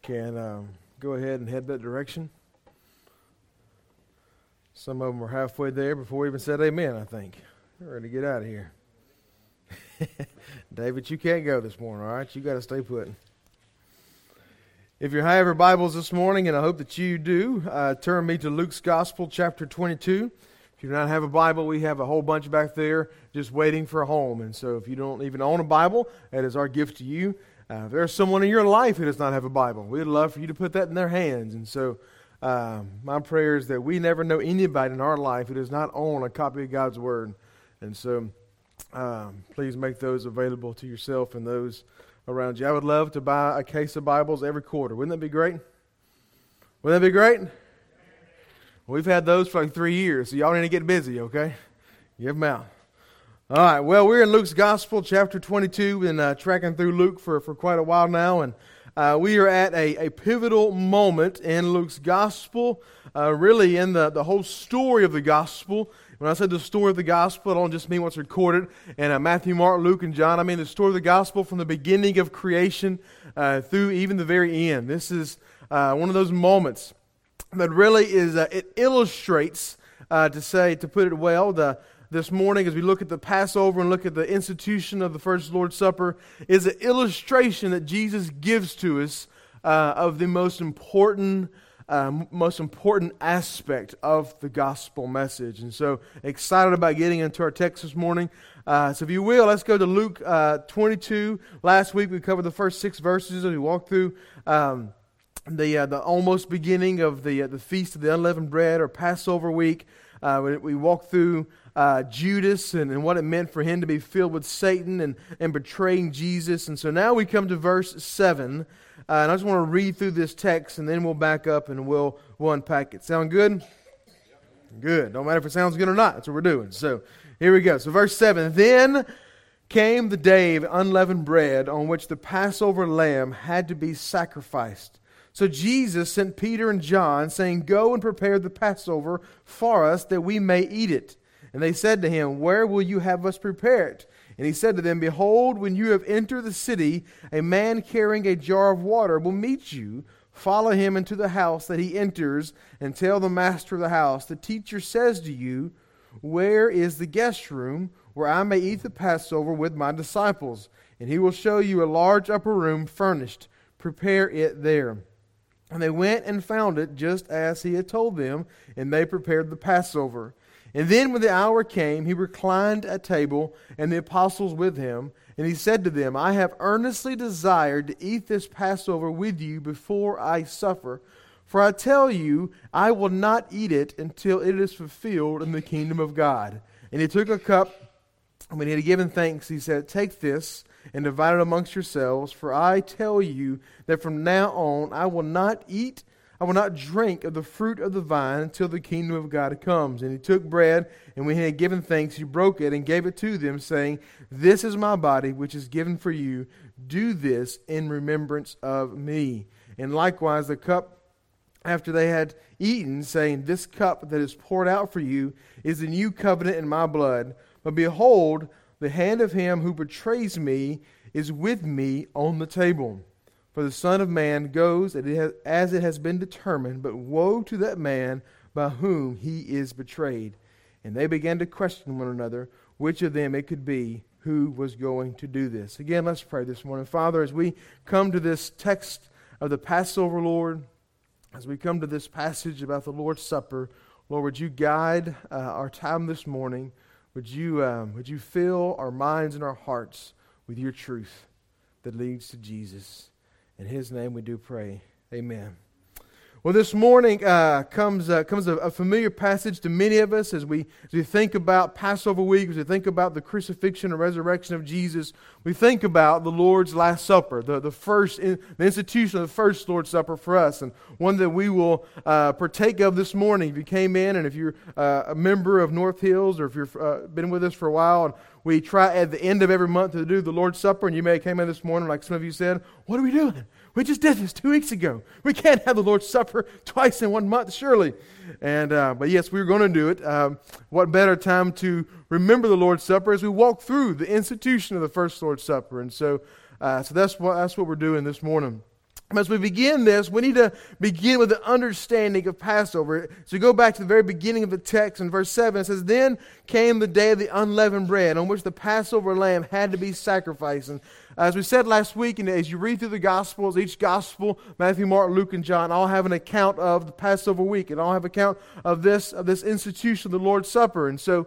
can go ahead and head that direction. Some of them were halfway there before we even said amen, I think. We're ready to get out of here. David, you can't go this morning, all right? You got to stay put. If you have your Bibles this morning, and I hope that you do, turn me to Luke's Gospel, chapter 22. If you do not have a Bible, we have a whole bunch back there just waiting for a home. And so if you don't even own a Bible, that is our gift to you. If there's someone in your life who does not have a Bible, we'd love for you to put that in their hands. And so my prayer is that we never know anybody in our life who does not own a copy of God's Word. And so please make those available to yourself and those around you. I would love to buy a case of Bibles every quarter. Wouldn't that be great? Wouldn't that be great? We've had those for like 3 years, so y'all need to get busy, okay? Give them out. All right, well, we're in Luke's Gospel, chapter 22, and tracking through Luke for quite a while now, and we are at a pivotal moment in Luke's Gospel, really in the whole story of the Gospel. When I said the story of the Gospel, I don't just mean what's recorded in Matthew, Mark, Luke, and John. I mean the story of the Gospel from the beginning of creation through even the very end. This is one of those moments that really is, it illustrates, to put it well, this morning as we look at the Passover and look at the institution of the first Lord's Supper, is an illustration that Jesus gives to us of the most important aspect of the gospel message. And so excited about getting into our text this morning. So if you will, let's go to Luke 22. Last week we covered the first 6 verses as we walked through the almost beginning of the Feast of the Unleavened Bread, or Passover week. We walked through Judas and what it meant for him to be filled with Satan and betraying Jesus. And so now we come to verse 7. And I just want to read through this text, and then we'll back up and we'll unpack it. Sound good? Good. Don't matter if it sounds good or not. That's what we're doing. So here we go. So verse 7. Then came the day of unleavened bread on which the Passover lamb had to be sacrificed. So Jesus sent Peter and John, saying, "Go and prepare the Passover for us, that we may eat it." And they said to him, "Where will you have us prepare it?" And he said to them, "Behold, when you have entered the city, a man carrying a jar of water will meet you. Follow him into the house that he enters, and tell the master of the house, 'The teacher says to you, where is the guest room, where I may eat the Passover with my disciples? And he will show you a large upper room furnished. Prepare it there.' And they went and found it just as he had told them, and they prepared the Passover. And then when the hour came, he reclined at table, and the apostles with him. And he said to them, 'I have earnestly desired to eat this Passover with you before I suffer. For I tell you, I will not eat it until it is fulfilled in the kingdom of God.' And he took a cup, and when he had given thanks, he said, 'Take this and divide it amongst yourselves. For I tell you that from now on I will not drink of the fruit of the vine until the kingdom of God comes.' And he took bread, and when he had given thanks, he broke it and gave it to them, saying, 'This is my body, which is given for you. Do this in remembrance of me.' And likewise the cup after they had eaten, saying, 'This cup that is poured out for you is the new covenant in my blood. But behold, the hand of him who betrays me is with me on the table. For the Son of Man goes as it has been determined, but woe to that man by whom he is betrayed.' And they began to question one another which of them it could be who was going to do this." Again, let's pray this morning. Father, as we come to this text of the Passover, Lord, as we come to this passage about the Lord's Supper, Lord, would you guide our time this morning? Would you fill our minds and our hearts with your truth that leads to Jesus? In his name we do pray. Amen. Well, this morning comes a familiar passage to many of us as we think about Passover week, as we think about the crucifixion and resurrection of Jesus. We think about the Lord's Last Supper, the institution of the first Lord's Supper for us, and one that we will partake of this morning. If you came in, and if you're a member of North Hills, or if you've been with us for a while, and we try at the end of every month to do the Lord's Supper, and you may have came in this morning, like some of you said, "What are we doing? We just did this 2 weeks ago. We can't have the Lord's Supper twice in 1 month, surely." But yes, we're going to do it. What better time to remember the Lord's Supper as we walk through the institution of the first Lord's Supper? And so that's what we're doing this morning. As we begin this, we need to begin with the understanding of Passover. So go back to the very beginning of the text in verse 7. It says, "Then came the day of the unleavened bread, on which the Passover lamb had to be sacrificed." And as we said last week, and as you read through the Gospels, each Gospel, Matthew, Mark, Luke, and John, all have an account of the Passover week, and all have an account of this institution, the Lord's Supper. And so,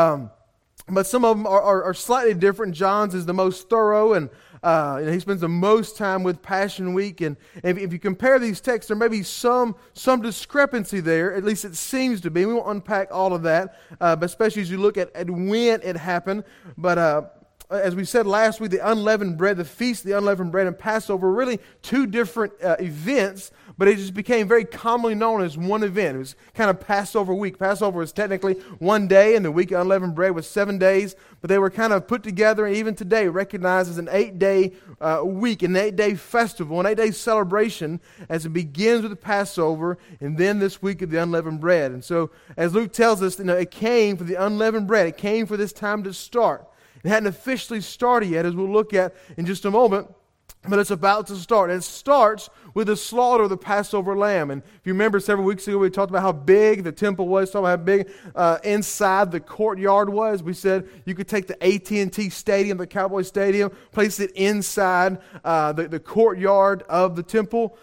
but some of them are slightly different. John's is the most thorough, and he spends the most time with Passion Week. And if you compare these texts, there may be some discrepancy there. At least it seems to be. We won't unpack all of that, but especially as you look at when it happened. But as we said last week, the unleavened bread, the feast of the unleavened bread and Passover were really two different events, but it just became very commonly known as one event. It was kind of Passover week. Passover was technically one day, and the week of unleavened bread was 7 days, but they were kind of put together, and even today recognized as an 8-day week, an 8-day festival, an 8-day celebration as it begins with the Passover, and then this week of the unleavened bread. And so, as Luke tells us, it came for the unleavened bread. It came for this time to start. It hadn't officially started yet, as we'll look at in just a moment, but it's about to start. And it starts with the slaughter of the Passover lamb. And if you remember, several weeks ago we talked about how big the temple was, talked about how big inside the courtyard was. We said you could take the AT&T Stadium, the Cowboy Stadium, place it inside the courtyard of the temple,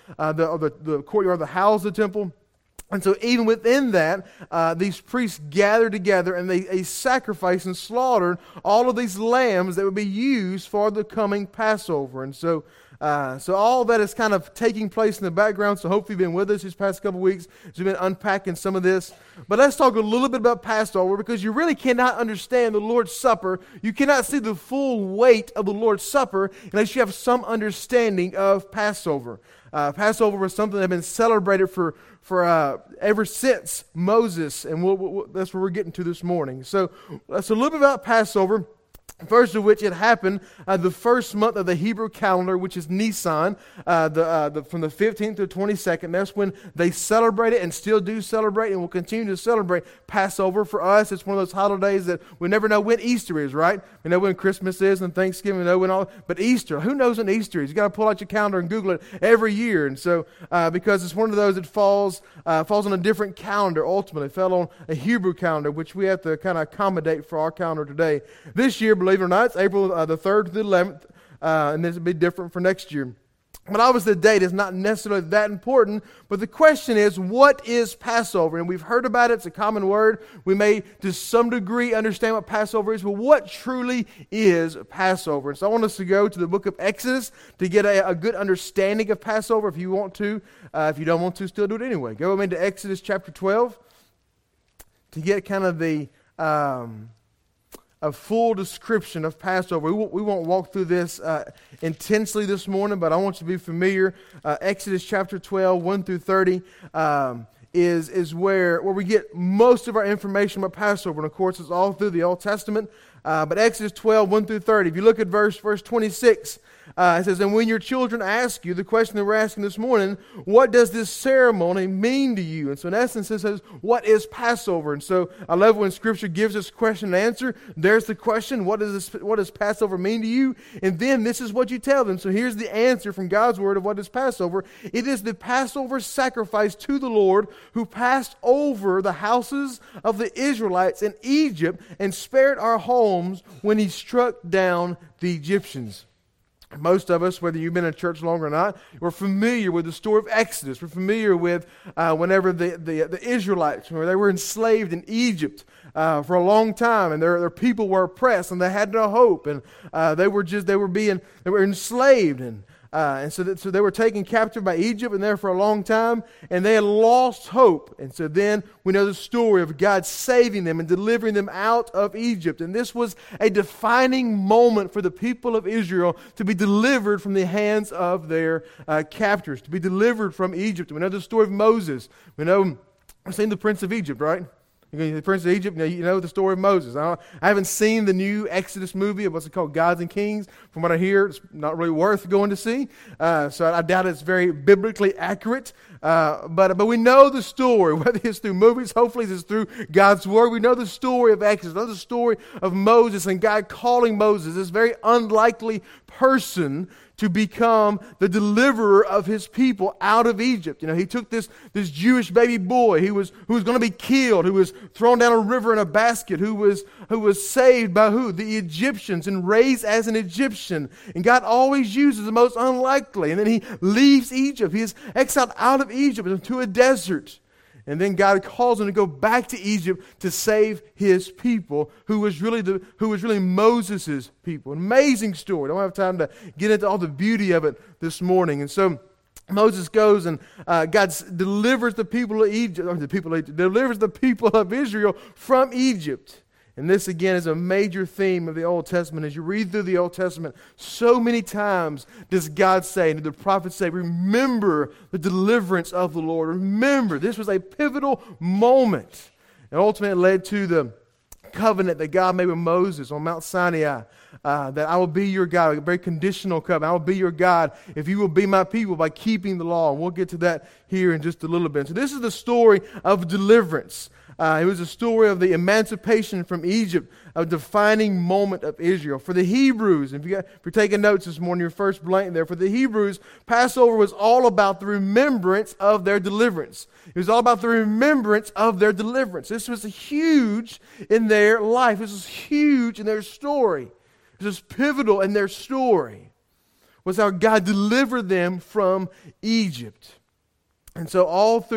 the courtyard that housed the temple. And so even within that, these priests gathered together and they sacrificed and slaughtered all of these lambs that would be used for the coming Passover. And so all that is kind of taking place in the background. So hopefully you've been with us these past couple weeks as we've been unpacking some of this. But let's talk a little bit about Passover, because you really cannot understand the Lord's Supper. You cannot see the full weight of the Lord's Supper unless you have some understanding of Passover. Passover was something that had been celebrated for ever since Moses, and that's what we're getting to this morning. So that's a little bit about Passover. First of which it happened the first month of the Hebrew calendar, which is Nisan, from the 15th to the 22nd. That's when they celebrated and still do celebrate and will continue to celebrate Passover. For us, it's one of those holidays that we never know when Easter is, right? We know when Christmas is and Thanksgiving, we know when all, but Easter, who knows when Easter is? You got to pull out your calendar and Google it every year. And so, because it's one of those that falls on a different calendar ultimately. It fell on a Hebrew calendar, which we have to kind of accommodate for our calendar today. This year, believe it or not, it's April the 3rd to the 11th, and this will be different for next year. But obviously the date is not necessarily that important, but the question is, what is Passover? And we've heard about it, it's a common word. We may to some degree understand what Passover is, but what truly is Passover? And so I want us to go to the book of Exodus to get a good understanding of Passover if you want to. If you don't want to, still do it anyway. Go with me to Exodus chapter 12 to get kind of a full description of Passover. We won't walk through this intensely this morning, but I want you to be familiar. Exodus chapter 12, 1 through 30 is where we get most of our information about Passover. And of course, it's all through the Old Testament. But Exodus 12, 1 through 30. If you look at verse 26, it says, "And when your children ask you," the question that we're asking this morning, "what does this ceremony mean to you?" And so in essence, it says, what is Passover? And so I love when Scripture gives us question and answer. There's the question, what does Passover mean to you? And then this is what you tell them. So here's the answer from God's Word of what is Passover. It is the Passover sacrifice to the Lord, who passed over the houses of the Israelites in Egypt and spared our homes when he struck down the Egyptians. Most of us, whether you've been in church long or not, we're familiar with the story of Exodus. We're familiar with whenever the Israelites, where they were enslaved in Egypt for a long time, and their people were oppressed, and they had no hope, and they were enslaved, and so they were taken captive by Egypt and there for a long time, and they had lost hope. And so then we know the story of God saving them and delivering them out of Egypt. And this was a defining moment for the people of Israel to be delivered from the hands of their captors, to be delivered from Egypt. We know the story of Moses. We've seen the Prince of Egypt, right? The Prince of Egypt, you know the story of Moses. I haven't seen the new Exodus movie, what's it called, Gods and Kings. From what I hear, it's not really worth going to see. So I doubt it's very biblically accurate. But we know the story, whether it's through movies, hopefully it's through God's Word. We know the story of Exodus, we know the story of Moses and God calling Moses, this very unlikely person, to become the deliverer of his people out of Egypt. He took this Jewish baby boy who was going to be killed, who was thrown down a river in a basket, who was saved by who? The Egyptians, and raised as an Egyptian. And God always uses the most unlikely. And then he leaves Egypt. He is exiled out of Egypt into a desert. And then God calls him to go back to Egypt to save his people, who was really Moses' people. An amazing story. I don't have time to get into all the beauty of it this morning. And so Moses goes and God delivers the people of Egypt, delivers the people of Israel from Egypt. And this, again, is a major theme of the Old Testament. As you read through the Old Testament, so many times does God say, and the prophets say, remember the deliverance of the Lord. Remember, this was a pivotal moment. And ultimately it led to the covenant that God made with Moses on Mount Sinai, that I will be your God, a very conditional covenant. I will be your God if you will be my people by keeping the law. And we'll get to that here in just a little bit. So this is the story of deliverance. It was a story of the emancipation from Egypt, a defining moment of Israel. For the Hebrews, if you're taking notes this morning, your first blank there, for the Hebrews, Passover was all about the remembrance of their deliverance. It was all about the remembrance of their deliverance. This was huge in their life. This was huge in their story. This was pivotal in their story. Was how God delivered them from Egypt. And so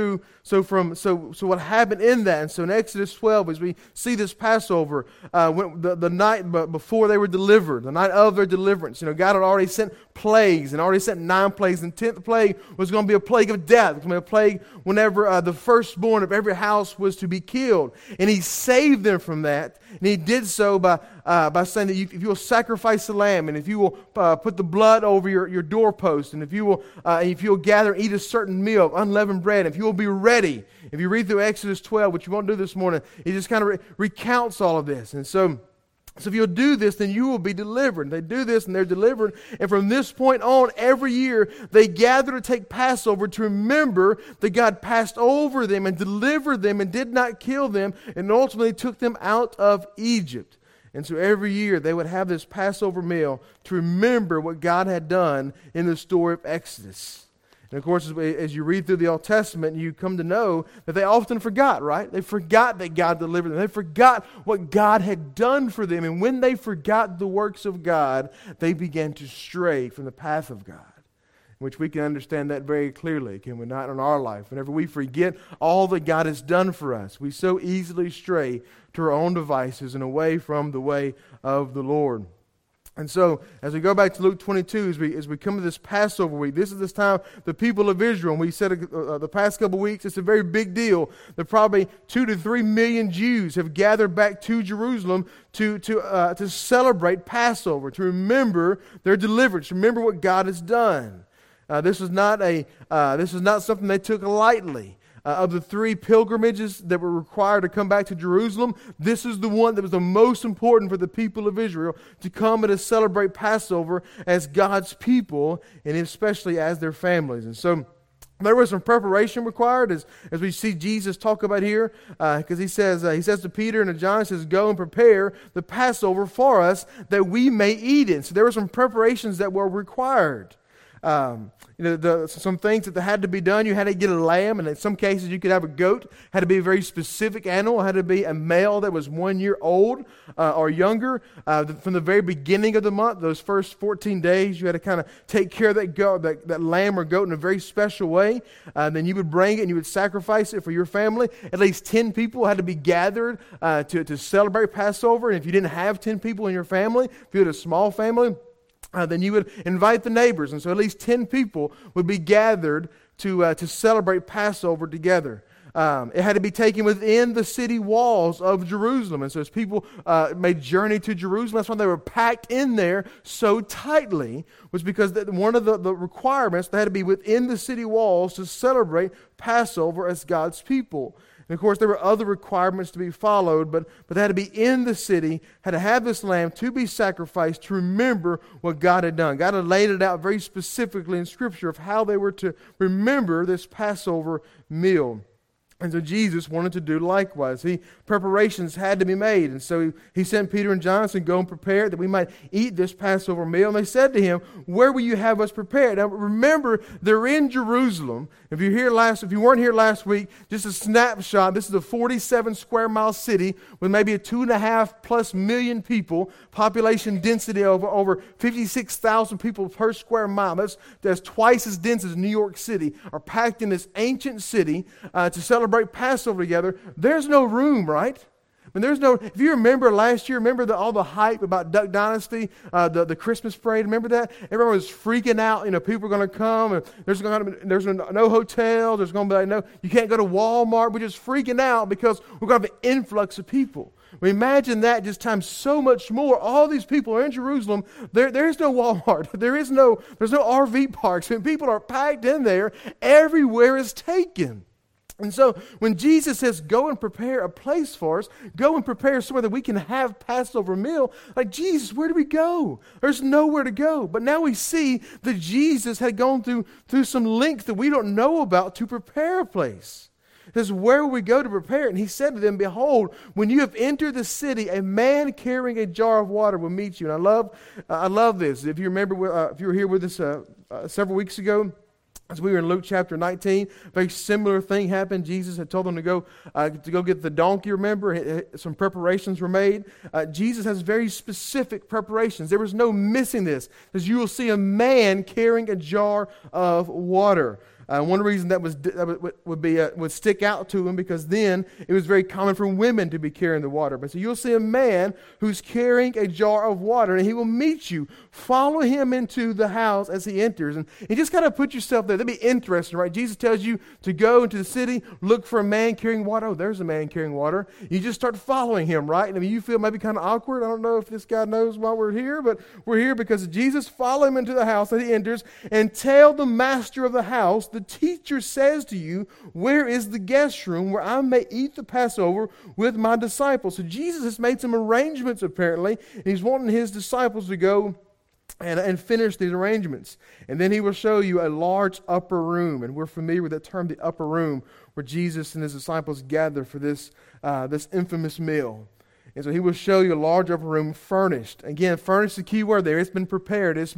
what happened in that, and so in Exodus 12, as we see this Passover, the night before they were delivered, the night of their deliverance, God had already sent plagues, and already sent 9 plagues, and 10th plague was going to be a plague of death. It was going to be a plague whenever the firstborn of every house was to be killed. And He saved them from that, and He did so by saying that if you will sacrifice the lamb, and if you will put the blood over your doorpost, and if you will gather and eat a certain meal of unleavened bread, if you will be ready. If you read through Exodus 12, which you won't do this morning, it just kind of recounts all of this. And so if you'll do this, then you will be delivered. They do this and they're delivered. And from this point on, every year, they gather to take Passover to remember that God passed over them and delivered them and did not kill them and ultimately took them out of Egypt. And so every year they would have this Passover meal to remember what God had done in the story of Exodus. And of course, as you read through the Old Testament, you come to know that they often forgot, right? They forgot that God delivered them. They forgot what God had done for them. And when they forgot the works of God, they began to stray from the path of God. Which we can understand that very clearly, can we not, in our life? Whenever we forget all that God has done for us, we so easily stray to our own devices and away from the way of the Lord. And so, as we go back to Luke 22, as we come to this Passover week, this is this time the people of Israel, and we said the past couple of weeks, it's a very big deal. That probably 2 to 3 million Jews have gathered back to Jerusalem to celebrate Passover, to remember their deliverance, to remember what God has done. This is not something they took lightly. Of the 3 pilgrimages that were required to come back to Jerusalem, this is the one that was the most important for the people of Israel to come and to celebrate Passover as God's people, and especially as their families. And so there was some preparation required, as we see Jesus talk about here, because he says to Peter and to John, he says, "Go and prepare the Passover for us, that we may eat it." So there were some preparations that were required. Some things that had to be done. You had to get a lamb, and in some cases you could have a goat. It had to be a very specific animal. It had to be a male that was 1 year old or younger. From the very beginning of the month, those first 14 days, you had to kind of take care of that goat, that lamb or goat in a very special way. Then you would bring it and you would sacrifice it for your family. At least 10 people had to be gathered to celebrate Passover. And if you didn't have 10 people in your family, if you had a small family, then you would invite the neighbors, and so at least 10 people would be gathered to celebrate Passover together. It had to be taken within the city walls of Jerusalem, and so as people made journey to Jerusalem, that's why they were packed in there so tightly, was because one of the requirements, they had to be within the city walls to celebrate Passover as God's people. And of course, there were other requirements to be followed, but they had to be in the city, had to have this lamb to be sacrificed to remember what God had done. God had laid it out very specifically in Scripture of how they were to remember this Passover meal. And so Jesus wanted to do likewise. Preparations had to be made. And so he sent Peter and John to go and prepare that we might eat this Passover meal. And they said to him, where will you have us prepared? Now remember, they're in Jerusalem. If you weren't here last week, just a snapshot. This is a 47 square mile city with maybe a 2.5+ million people, population density of over 56,000 people per square mile. That's twice as dense as New York City, are packed in this ancient city to celebrate Passover together. There's no room, right? I mean, if you remember last year, all the hype about Duck Dynasty, the Christmas parade, remember that? Everyone was freaking out, people are going to come, and there's no hotel, there's going to be you can't go to Walmart. We're just freaking out because we're going to have an influx of people. We imagine that just times so much more. All these people are in Jerusalem. There's no Walmart. There's no RV parks. And people are packed in there. Everywhere is taken. And so when Jesus says, go and prepare a place for us, go and prepare somewhere that we can have Passover meal, like, Jesus, where do we go? There's nowhere to go. But now we see that Jesus had gone through some length that we don't know about to prepare a place. It says, where will we go to prepare it? And he said to them, behold, when you have entered the city, a man carrying a jar of water will meet you. And I love this. If you remember, if you were here with us several weeks ago, as we were in Luke chapter 19, a very similar thing happened. Jesus had told them to go get the donkey, remember? Some preparations were made. Jesus has very specific preparations. There was no missing this. Because you will see a man carrying a jar of water. One reason that would stick out to him, because then it was very common for women to be carrying the water. But so you'll see a man who's carrying a jar of water, and he will meet you. Follow him into the house as he enters. And you just got to put yourself there. That'd be interesting, right? Jesus tells you to go into the city, look for a man carrying water. Oh, there's a man carrying water. You just start following him, right? I mean, you feel maybe kind of awkward. I don't know if this guy knows why we're here, but we're here because Jesus. Follow him into the house as he enters and tell the master of the house, the teacher says to you, where is the guest room where I may eat the Passover with my disciples? So Jesus has made some arrangements apparently, and he's wanting his disciples to go and finish these arrangements. And then he will show you a large upper room, and we're familiar with that term, the upper room, where Jesus and his disciples gather for this infamous meal. And so he will show you a large upper room furnished. Again, furnished is the key word there. It's been prepared. It's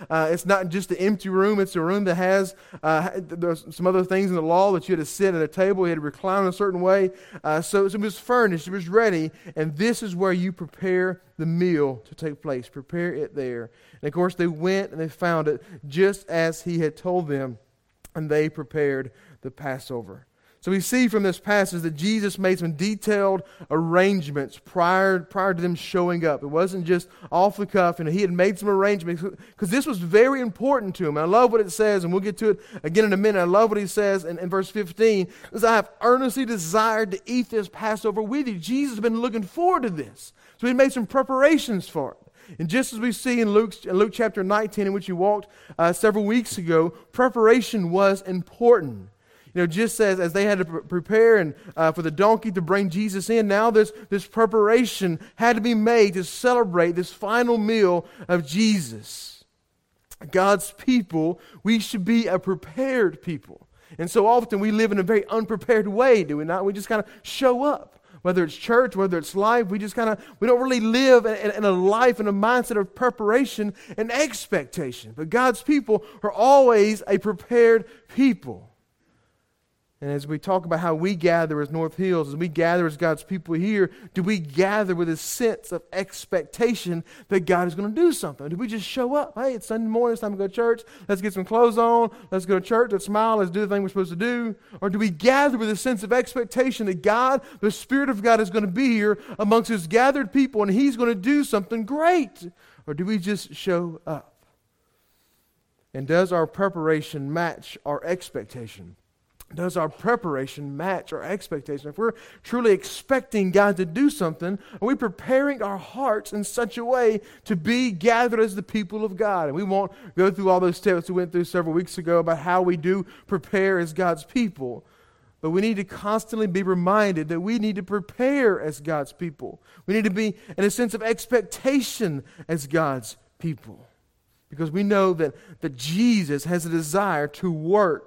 not just an empty room. It's a room that has there's some other things in the law that you had to sit at a table. You had to recline in a certain way. So it was furnished. It was ready. And this is where you prepare the meal to take place. Prepare it there. And of course, they went and they found it just as he had told them. And they prepared the Passover. So we see from this passage that Jesus made some detailed arrangements prior to them showing up. It wasn't just off the cuff, and he had made some arrangements because this was very important to him. And I love what it says, and we'll get to it again in a minute. I love what he says in verse 15. Because I have earnestly desired to eat this Passover with you. Jesus has been looking forward to this. So he made some preparations for it. And just as we see in Luke chapter 19, in which you walked several weeks ago, preparation was important. Just as they had to prepare and for the donkey to bring Jesus in, now this preparation had to be made to celebrate this final meal of Jesus. God's people, we should be a prepared people. And so often we live in a very unprepared way, do we not? We just kind of show up. Whether it's church, whether it's life, we don't really live in a life, in a mindset of preparation and expectation. But God's people are always a prepared people. And as we talk about how we gather as North Hills, as we gather as God's people here, do we gather with a sense of expectation that God is going to do something? Do we just show up? Hey, it's Sunday morning, it's time to go to church. Let's get some clothes on. Let's go to church. Let's smile. Let's do the thing we're supposed to do. Or do we gather with a sense of expectation that God, the Spirit of God, is going to be here amongst His gathered people and He's going to do something great? Or do we just show up? And does our preparation match our expectation? Does our preparation match our expectation? If we're truly expecting God to do something, are we preparing our hearts in such a way to be gathered as the people of God? And we won't go through all those steps we went through several weeks ago about how we do prepare as God's people. But we need to constantly be reminded that we need to prepare as God's people. We need to be in a sense of expectation as God's people. Because we know that Jesus has a desire to work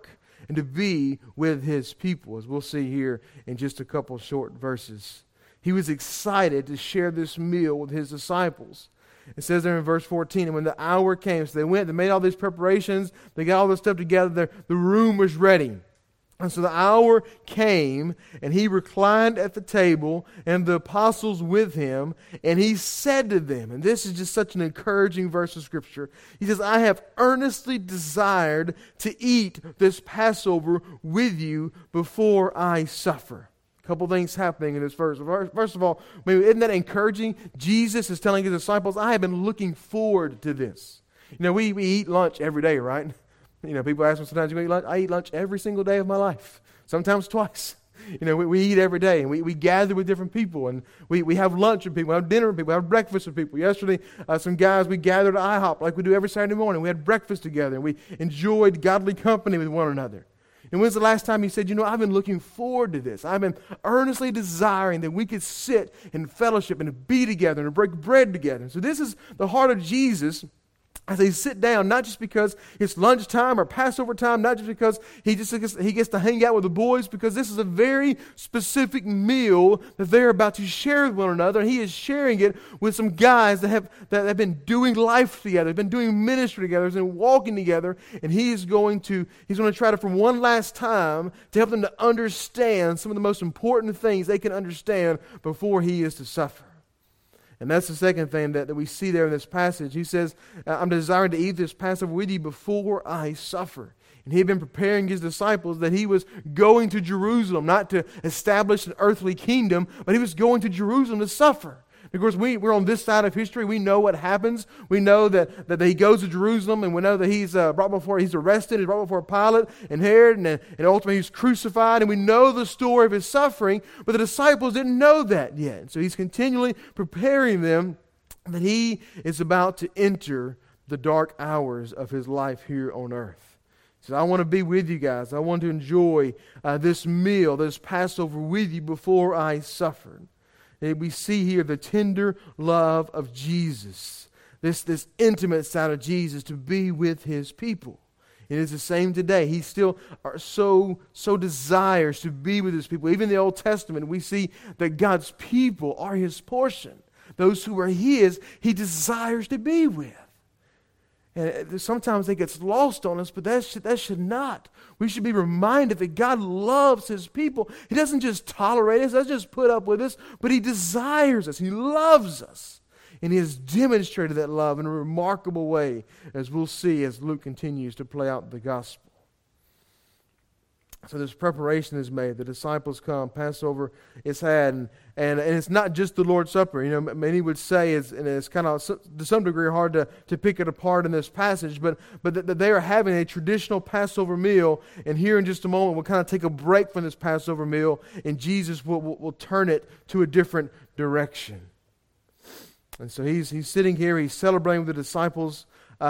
and to be with his people, as we'll see here in just a couple short verses. He was excited to share this meal with his disciples. It says there in verse 14, and when the hour came, so they went, they made all these preparations, they got all this stuff together, the room was ready. And so the hour came, and he reclined at the table, and the apostles with him, and he said to them, and this is just such an encouraging verse of Scripture, he says, I have earnestly desired to eat this Passover with you before I suffer. A couple things happening in this verse. First of all, isn't that encouraging? Jesus is telling his disciples, I have been looking forward to this. You know, we eat lunch every day, right? You know, people ask me sometimes, you eat lunch? I eat lunch every single day of my life, sometimes twice. You know, we eat every day, and we gather with different people, and we have lunch with people, we have dinner with people, we have breakfast with people. Yesterday, some guys, we gathered at IHOP like we do every Saturday morning. We had breakfast together, and we enjoyed godly company with one another. And when's the last time you said, you know, I've been looking forward to this. I've been earnestly desiring that we could sit in fellowship and to be together and to break bread together. So this is the heart of Jesus as they sit down, not just because it's lunchtime or Passover time, not just because he gets to hang out with the boys, because this is a very specific meal that they're about to share with one another. And he is sharing it with some guys that have been doing life together, been doing ministry together, been walking together. And he's going to try to, for one last time, to help them to understand some of the most important things they can understand before he is to suffer. And that's the second thing that we see there in this passage. He says, I'm desiring to eat this Passover with you before I suffer. And he had been preparing his disciples that he was going to Jerusalem, not to establish an earthly kingdom, but he was going to Jerusalem to suffer. Of course, we're on this side of history. We know what happens. We know that he goes to Jerusalem, and we know that he's arrested, he's brought before Pilate and Herod, and ultimately he's crucified. And we know the story of his suffering, but the disciples didn't know that yet. So he's continually preparing them that he is about to enter the dark hours of his life here on earth. He says, I want to be with you guys. I want to enjoy this meal, this Passover with you before I suffer. And we see here the tender love of Jesus, this intimate side of Jesus to be with his people. It is the same today. He still so desires to be with his people. Even in the Old Testament, we see that God's people are his portion. Those who are his, he desires to be with. And sometimes it gets lost on us, but that should not. We should be reminded that God loves his people. He doesn't just tolerate us, doesn't just put up with us, but he desires us. He loves us. And he has demonstrated that love in a remarkable way, as we'll see as Luke continues to play out the gospel. So this preparation is made. The disciples come. Passover is had. And it's not just the Lord's Supper. You know, many would say, and it's kind of to some degree hard to pick it apart in this passage, but that they are having a traditional Passover meal. And here in just a moment, we'll kind of take a break from this Passover meal, and Jesus will turn it to a different direction. And so he's sitting here. He's celebrating with the disciples.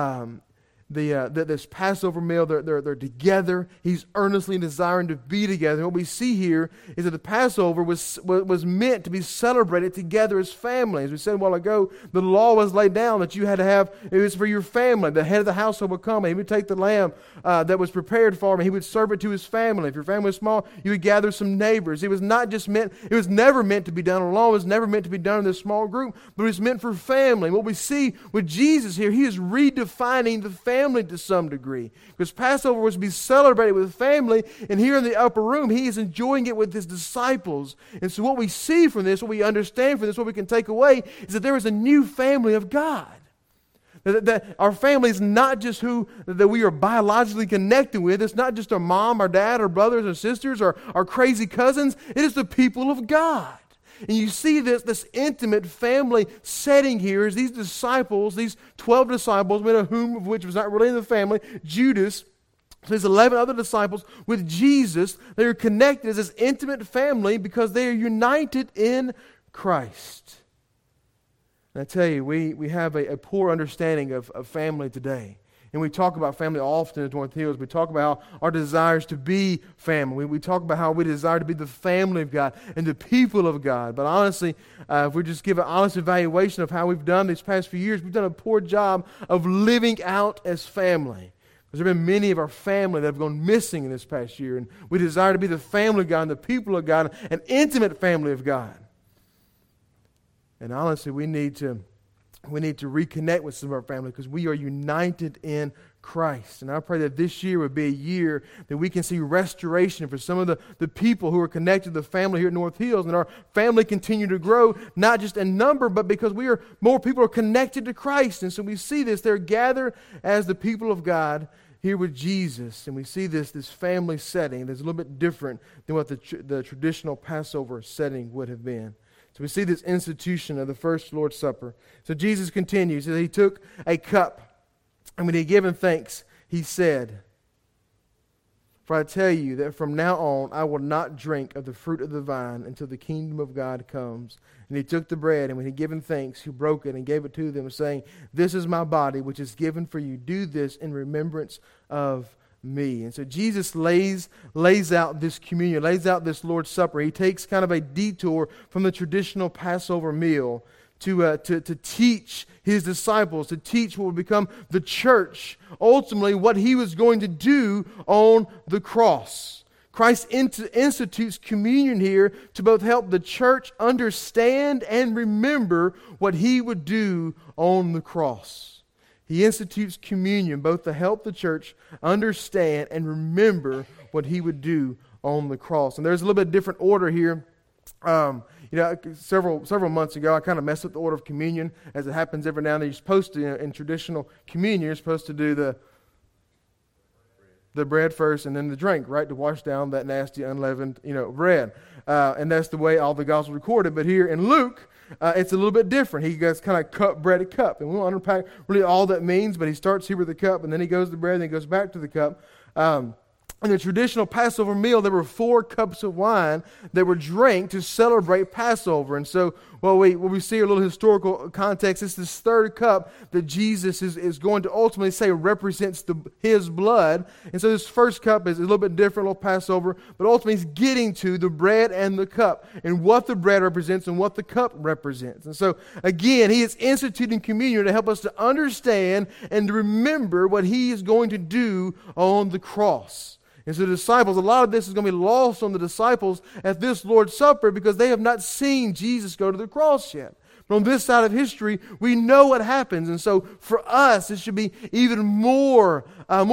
This Passover meal, they're together. He's earnestly desiring to be together. And what we see here is that the Passover was meant to be celebrated together as family. As we said a while ago, the law was laid down that you had to have, it was for your family. The head of the household would come and he would take the lamb that was prepared for him and he would serve it to his family. If your family was small, you would gather some neighbors. It was never meant to be done alone. It was never meant to be done in this small group, but it was meant for family. What we see with Jesus here, he is redefining the family to some degree. Because Passover was to be celebrated with family, and here in the upper room, he is enjoying it with his disciples. And so what we see from this, what we understand from this, what we can take away, is that there is a new family of God. That our family is not just who that we are biologically connected with. It's not just our mom, our dad, our brothers and sisters, or our crazy cousins. It is the people of God. And you see this intimate family setting here as these disciples, these 12 disciples, one of whom of which was not really in the family, Judas, so there's 11 other disciples with Jesus. They are connected as this intimate family because they are united in Christ. And I tell you, we have a poor understanding of family today. And we talk about family often at North Hills. We talk about our desires to be family. We talk about how we desire to be the family of God and the people of God. But honestly, if we just give an honest evaluation of how we've done these past few years, we've done a poor job of living out as family. There have been many of our family that have gone missing in this past year, and we desire to be the family of God and the people of God, an intimate family of God. And honestly, we need to reconnect with some of our family because we are united in Christ. And I pray that this year would be a year that we can see restoration for some of the people who are connected to the family here at North Hills, and our family continue to grow, not just in number, but because more people are connected to Christ. And so we see this. They're gathered as the people of God here with Jesus, and we see this family setting that's a little bit different than what the traditional Passover setting would have been. So we see this institution of the first Lord's Supper. So Jesus continues. He took a cup, and when he had given thanks, he said, "For I tell you that from now on I will not drink of the fruit of the vine until the kingdom of God comes." And he took the bread, and when he had given thanks, he broke it and gave it to them, saying, "This is my body, which is given for you. Do this in remembrance of me." And so Jesus lays out this communion, lays out this Lord's Supper. He takes kind of a detour from the traditional Passover meal to teach his disciples, to teach what would become the church, ultimately what he was going to do on the cross. Christ institutes communion here to both help the church understand and remember what he would do on the cross. He institutes communion both to help the church understand and remember what he would do on the cross. And there's a little bit different order here. Several months ago, I kind of messed up the order of communion, as it happens every now and then. You're supposed to, in traditional communion, you're supposed to do the bread first and then the drink, right, to wash down that nasty unleavened, bread. And that's the way all the Gospels recorded. But here in Luke, it's a little bit different. He goes kind of cup, bread, a cup. And we won't unpack really all that means, but he starts here with the cup, and then he goes to the bread, and then he goes back to the cup. In the traditional Passover meal, there were 4 cups of wine that were drank to celebrate Passover. And so what we see a little historical context, it's this third cup that Jesus is going to ultimately say represents his blood. And so this first cup is a little bit different, a little Passover, but ultimately he's getting to the bread and the cup and what the bread represents and what the cup represents. And so again, he is instituting communion to help us to understand and to remember what he is going to do on the cross. And so the disciples, a lot of this is going to be lost on the disciples at this Lord's Supper because they have not seen Jesus go to the cross yet. But on this side of history, we know what happens. And so for us, it should be even more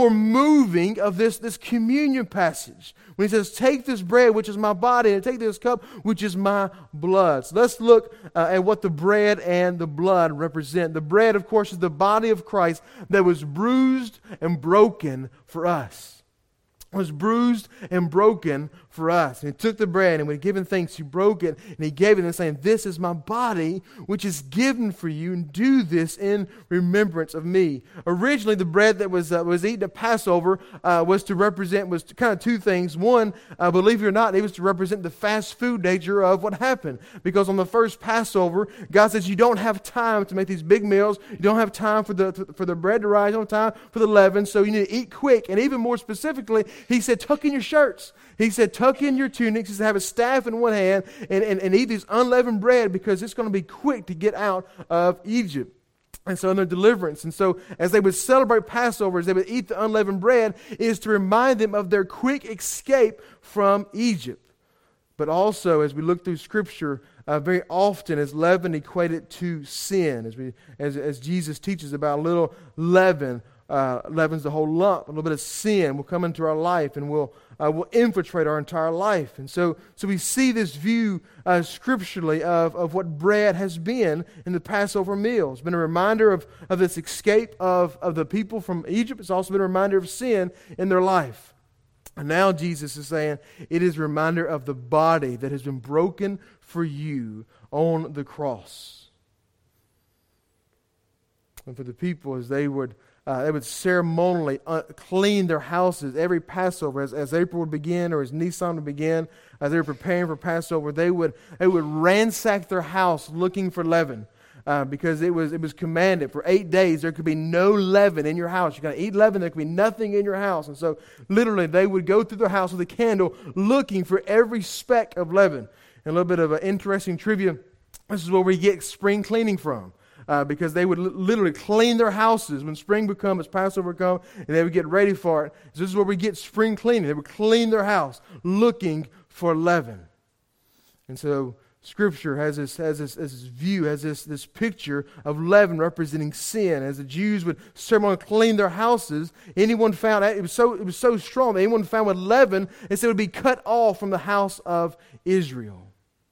moving of this communion passage. When he says, "Take this bread, which is my body, and take this cup, which is my blood." So let's look at what the bread and the blood represent. The bread, of course, is the body of Christ that was bruised and broken for us. Was bruised and broken for us. And he took the bread, and when he had given thanks, he broke it, and he gave it, and saying, "This is my body, which is given for you, and do this in remembrance of me." Originally, the bread that was eaten at Passover was kind of 2 things. One, believe it or not, it was to represent the fast food nature of what happened. Because on the first Passover, God says you don't have time to make these big meals. You don't have time for the bread to rise. You don't have time for the leaven, so you need to eat quick. And even more specifically, he said, tuck in your shirts. He said, tuck in your tunics. He said, have a staff in one hand and eat this unleavened bread because it's going to be quick to get out of Egypt. And so in their deliverance. And so as they would celebrate Passover, as they would eat the unleavened bread, is to remind them of their quick escape from Egypt. But also, as we look through Scripture, very often is leaven equated to sin. As Jesus teaches about a little leaven, leavens the whole lump. A little bit of sin will come into our life and will infiltrate our entire life. And so we see this view scripturally of what bread has been in the Passover meal. It's been a reminder of this escape of the people from Egypt. It's also been a reminder of sin in their life. And now Jesus is saying it is a reminder of the body that has been broken for you on the cross. And for the people, as they would ceremonially clean their houses every Passover. As April would begin, or as Nisan would begin, as they were preparing for Passover, they would ransack their house looking for leaven. Because it was commanded for 8 days there could be no leaven in your house. You're going to eat leaven, there could be nothing in your house. And so literally they would go through their house with a candle looking for every speck of leaven. And a little bit of interesting trivia, this is where we get spring cleaning from. because they would literally clean their houses when spring would come, as Passover would come, and they would get ready for it. So this is where we get spring cleaning. They would clean their house looking for leaven. And so Scripture has this view, has this picture of leaven representing sin. As the Jews would ceremonially clean their houses, anyone found it was so strong that anyone found with leaven, it said it would be cut off from the house of Israel.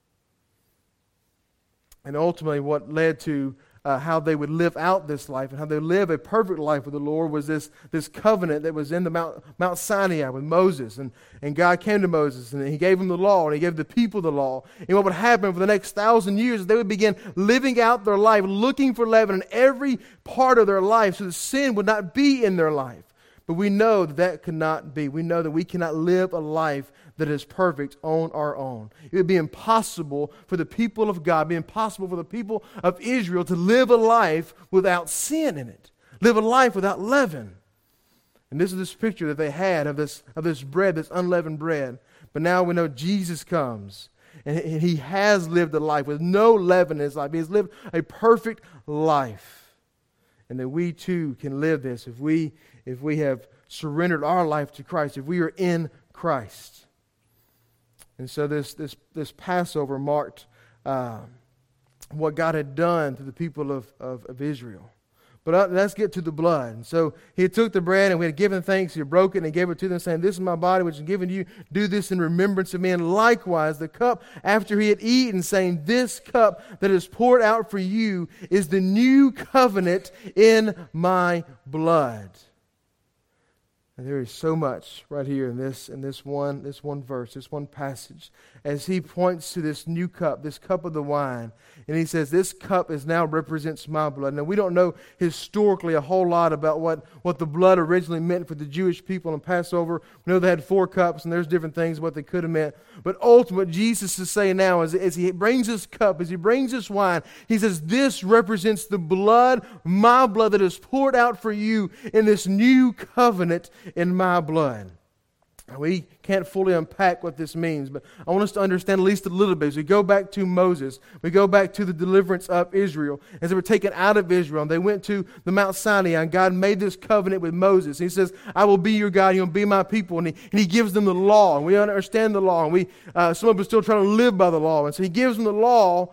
And ultimately, what led to how they would live out this life and how they would live a perfect life with the Lord was this covenant that was in the Mount Sinai with Moses. And God came to Moses and He gave him the law and He gave the people the law. And what would happen for the next 1,000 years is they would begin living out their life, looking for leaven in every part of their life so that sin would not be in their life. But we know that could not be. We know that we cannot live a life that is perfect on our own. It would be impossible for the people of God, be impossible for the people of Israel to live a life without sin in it, live a life without leaven. And this is this picture that they had of this bread, this unleavened bread. But now we know Jesus comes, and He has lived a life with no leaven in His life. He has lived a perfect life. And that we too can live this if we have surrendered our life to Christ, if we are in Christ. And so this Passover marked what God had done to the people of Israel. But let's get to the blood. And so He took the bread and we had given thanks. He broke it and He gave it to them, saying, "This is my body which is given to you. Do this in remembrance of me." And likewise, the cup after He had eaten, saying, "This cup that is poured out for you is the new covenant in my blood." And there is so much right here in this one verse, this one passage, as He points to this new cup, this cup of the wine, and He says, "This cup now represents my blood." Now, we don't know historically a whole lot about what the blood originally meant for the Jewish people in Passover. We know they had 4 cups, and there's different things what they could have meant. But ultimately, Jesus is saying now, as He brings this cup, as He brings this wine, He says, "This represents the blood, my blood that is poured out for you in this new covenant in my blood." We can't fully unpack what this means, but I want us to understand at least a little bit. As we go back to Moses, we go back to the deliverance of Israel. As they were taken out of Israel, and they went to the Mount Sinai, and God made this covenant with Moses. He says, "I will be your God, you'll be my people." And he gives them the law, and we understand the law, and some of us still trying to live by the law. And so He gives them the law,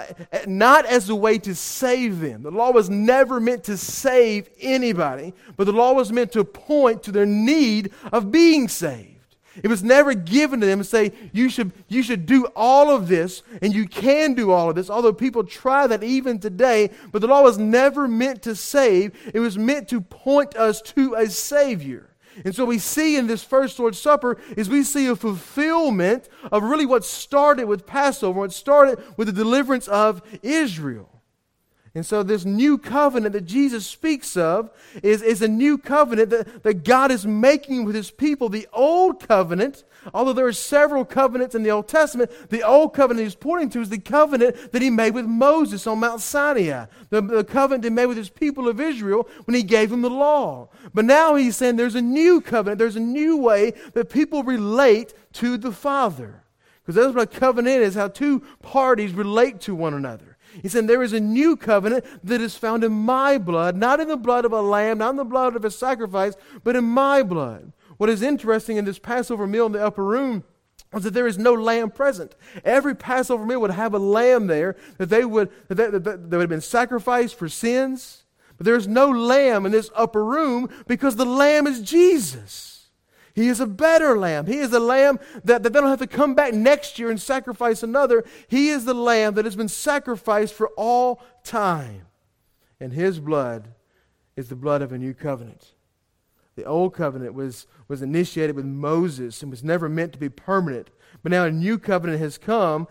not as a way to save them. The law was never meant to save anybody, but the law was meant to point to their need of being saved. It was never given to them and say, you should do all of this, and you can do all of this, although people try that even today. But the law was never meant to save. It was meant to point us to a Savior. And so we see in this first Lord's Supper is we see a fulfillment of really what started with Passover, what started with the deliverance of Israel. And so this new covenant that Jesus speaks of is a new covenant that God is making with His people. The old covenant, although there are several covenants in the Old Testament, the old covenant He's pointing to is the covenant that He made with Moses on Mount Sinai. The covenant He made with His people of Israel when He gave them the law. But now He's saying there's a new covenant, there's a new way that people relate to the Father. Because that's what a covenant is, how two parties relate to one another. He said, there is a new covenant that is found in my blood, not in the blood of a lamb, not in the blood of a sacrifice, but in my blood. What is interesting in this Passover meal in the upper room was that there is no lamb present. Every Passover meal would have a lamb there that would have been sacrificed for sins. But there's no lamb in this upper room because the lamb is Jesus. He is a better lamb. He is a lamb that they don't have to come back next year and sacrifice another. He is the lamb that has been sacrificed for all time. And His blood is the blood of a new covenant. The old covenant was initiated with Moses and was never meant to be permanent. But now a new covenant has come.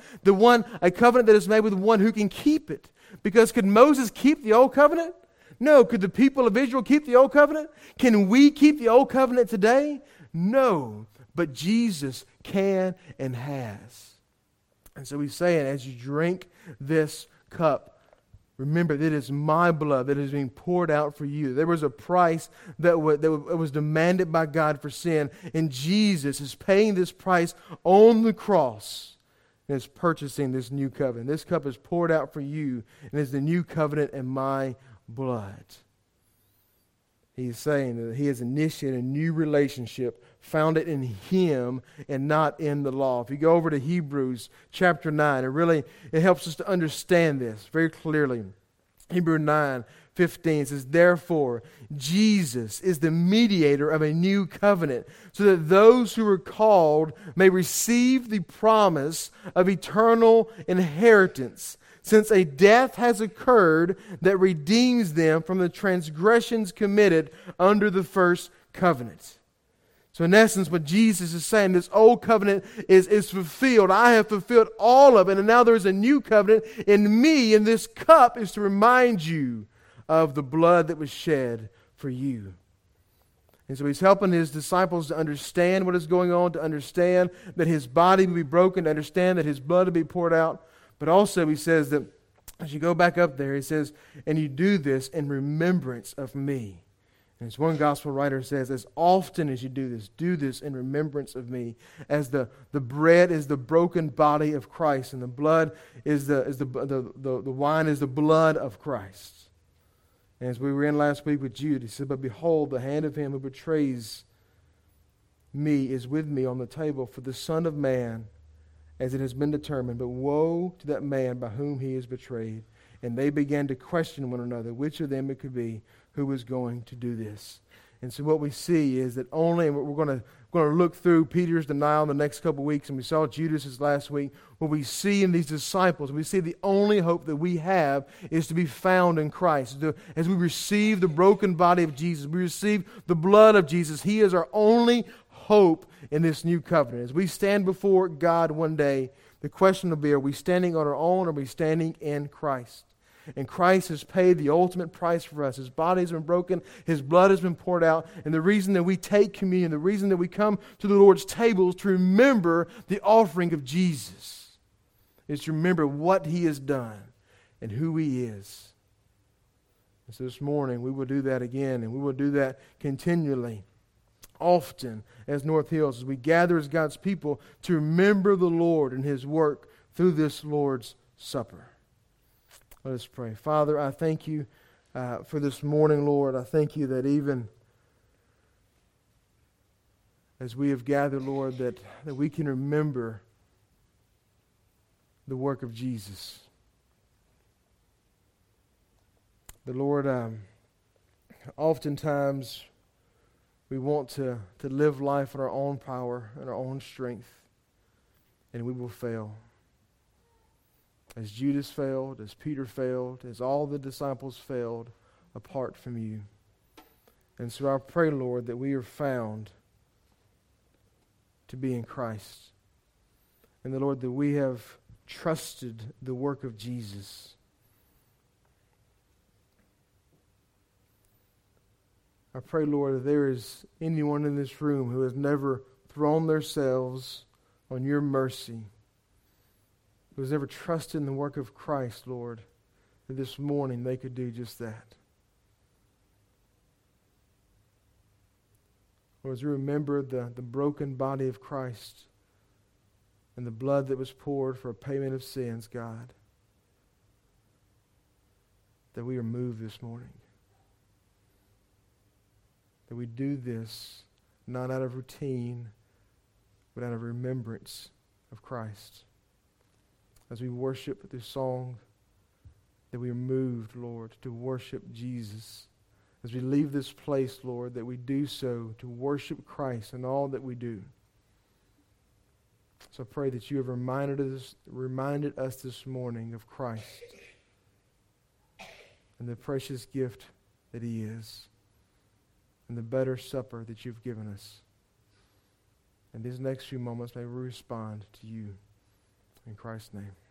A covenant that is made with one who can keep it. Because could Moses keep the old covenant? No. Could the people of Israel keep the old covenant? Can we keep the old covenant today? No, but Jesus can and has. And so He's saying, as you drink this cup, remember that it is my blood that is being poured out for you. There was a price that was demanded by God for sin, and Jesus is paying this price on the cross and is purchasing this new covenant. This cup is poured out for you and is the new covenant in my blood. He's saying that he has initiated a new relationship founded in him and not in the law. If you go over to Hebrews chapter 9, it helps us to understand this very clearly. Hebrews 9:15 says, "Therefore, Jesus is the mediator of a new covenant, so that those who are called may receive the promise of eternal inheritance, since a death has occurred that redeems them from the transgressions committed under the first covenant." So in essence, what Jesus is saying, this old covenant is fulfilled. I have fulfilled all of it, and now there's a new covenant in me, and this cup is to remind you of the blood that was shed for you. And so he's helping his disciples to understand what is going on, to understand that his body will be broken, to understand that his blood will be poured out. But also he says that, as you go back up there, he says, "And you do this in remembrance of me." And as one gospel writer says, "As often as you do this in remembrance of me." As the bread is the broken body of Christ, and the blood is the wine is the blood of Christ. And as we were in last week with Jude, he said, "But behold, the hand of him who betrays me is with me on the table for the Son of Man, as it has been determined. But woe to that man by whom he is betrayed." And they began to question one another which of them it could be who was going to do this. And so what we see is that only, and we're going to look through Peter's denial in the next couple of weeks, and we saw Judas's last week. What we see in these disciples, we see the only hope that we have is to be found in Christ. As we receive the broken body of Jesus, we receive the blood of Jesus. He is our only hope in this new covenant. As we stand before God one day, the question will be, are we standing on our own, or are we standing in Christ? And Christ has paid the ultimate price for us. His body has been broken. His blood has been poured out. And the reason that we take communion, the reason that we come to the Lord's table is to remember the offering of Jesus. Is to remember what He has done and who He is. And so this morning we will do that again, and we will do that continually, often as North Hills, as we gather as God's people to remember the Lord and His work through this Lord's Supper. Let us pray. Father, I thank you for this morning, Lord. I thank you that even as we have gathered, Lord, that we can remember the work of Jesus. The Lord, oftentimes we want to live life in our own power and our own strength, and we will fail. As Judas failed, as Peter failed, as all the disciples failed apart from you. And so I pray, Lord, that we are found to be in Christ. And the Lord, that we have trusted the work of Jesus. I pray, Lord, that there is anyone in this room who has never thrown themselves on your mercy, who has ever trusted in the work of Christ, Lord, that this morning they could do just that. Lord, as we remember the broken body of Christ and the blood that was poured for a payment of sins, God, that we are moved this morning. That we do this not out of routine, but out of remembrance of Christ. As we worship this song, that we are moved, Lord, to worship Jesus. As we leave this place, Lord, that we do so to worship Christ in all that we do. So I pray that you have reminded us this morning of Christ and the precious gift that He is, and the better supper that you've given us. And these next few moments may we respond to you. In Christ's name.